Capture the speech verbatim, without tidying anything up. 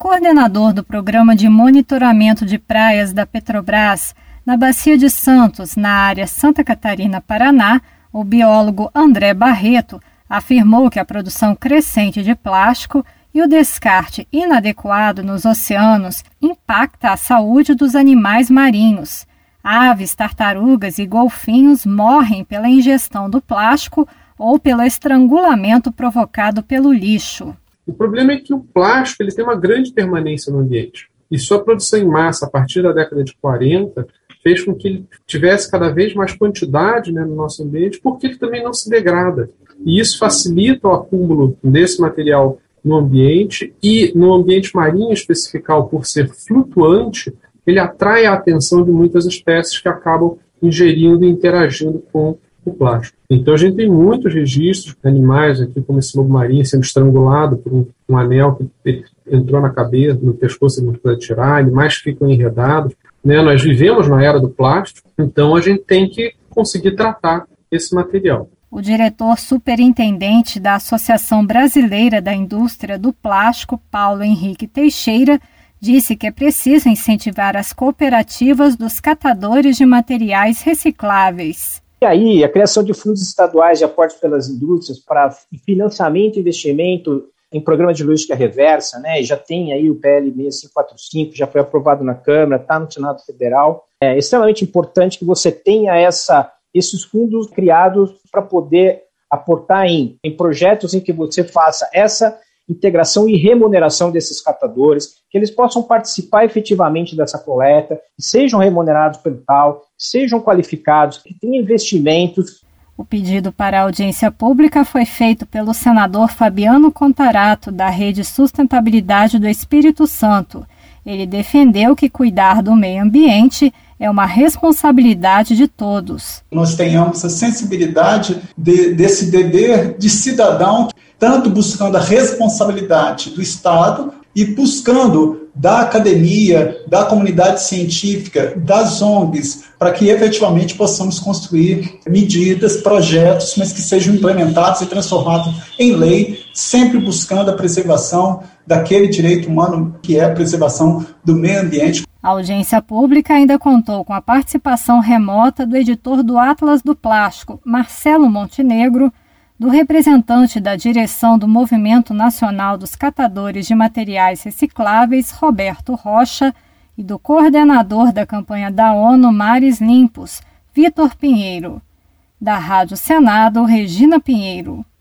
coordenador do Programa de Monitoramento de Praias da Petrobras, na Bacia de Santos, na área Santa Catarina-Paraná, o biólogo André Barreto afirmou que a produção crescente de plástico e o descarte inadequado nos oceanos impacta a saúde dos animais marinhos. Aves, tartarugas e golfinhos morrem pela ingestão do plástico ou pelo estrangulamento provocado pelo lixo. O problema é que o plástico ele tem uma grande permanência no ambiente. E sua produção em massa, a partir da década de quarenta, fez com que ele tivesse cada vez mais quantidade, né, no nosso ambiente, porque ele também não se degrada. E isso facilita o acúmulo desse material no ambiente, e no ambiente marinho especificado, por ser flutuante, ele atrai a atenção de muitas espécies que acabam ingerindo e interagindo com o plástico. Então a gente tem muitos registros de animais, aqui, como esse lobo marinho sendo estrangulado por um, um anel que entrou na cabeça, no pescoço e não pode tirar, animais que ficam enredados. Né? Nós vivemos na era do plástico, então a gente tem que conseguir tratar esse material. O diretor superintendente da Associação Brasileira da Indústria do Plástico, Paulo Henrique Teixeira, disse que é preciso incentivar as cooperativas dos catadores de materiais recicláveis. E aí, a criação de fundos estaduais de aporte pelas indústrias para financiamento e investimento em programa de logística reversa, né? Já tem aí o P L seis mil quinhentos e quarenta e cinco, já foi aprovado na Câmara, está no Senado Federal. É extremamente importante que você tenha essa, esses fundos criados para poder aportar em, em projetos em que você faça essa integração e remuneração desses catadores, que eles possam participar efetivamente dessa coleta, que sejam remunerados pelo tal, sejam qualificados, que tenham investimentos. O pedido para a audiência pública foi feito pelo senador Fabiano Contarato, da Rede Sustentabilidade do Espírito Santo. Ele defendeu que cuidar do meio ambiente é uma responsabilidade de todos. Nós tenhamos a sensibilidade de, desse dever de cidadão, tanto buscando a responsabilidade do Estado e buscando da academia, da comunidade científica, das O N Gs, para que efetivamente possamos construir medidas, projetos, mas que sejam implementados e transformados em lei, sempre buscando a preservação daquele direito humano que é a preservação do meio ambiente. A audiência pública ainda contou com a participação remota do editor do Atlas do Plástico, Marcelo Montenegro, do representante da direção do Movimento Nacional dos Catadores de Materiais Recicláveis, Roberto Rocha, e do coordenador da campanha da ONU Mares Limpos, Vitor Pinheiro. Da Rádio Senado, Regina Pinheiro.